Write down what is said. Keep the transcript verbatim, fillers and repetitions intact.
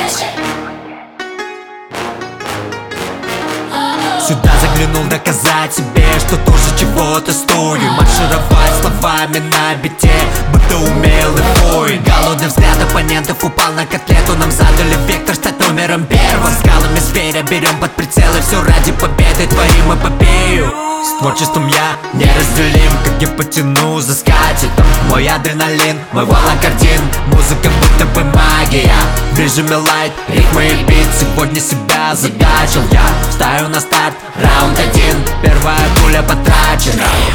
Сюда заглянул доказать себе, что тоже чего-то стою. Маршировать словами на бите, будто умелый воин. Голодный взгляд оппонентов упал на котлету. Нам задали вектор стать номером первым. Скалами зверя берем под прицелы. Все ради победы, творим эпопею. С творчеством я неразделим, как я потяну за скатертью. Мой адреналин, мой волокордин. Музыка будто бы магия. В режиме лайт, ритмы и бит. Сегодня себя задачил я. Встаю на старт, раунд один. Первая пуля потрачена.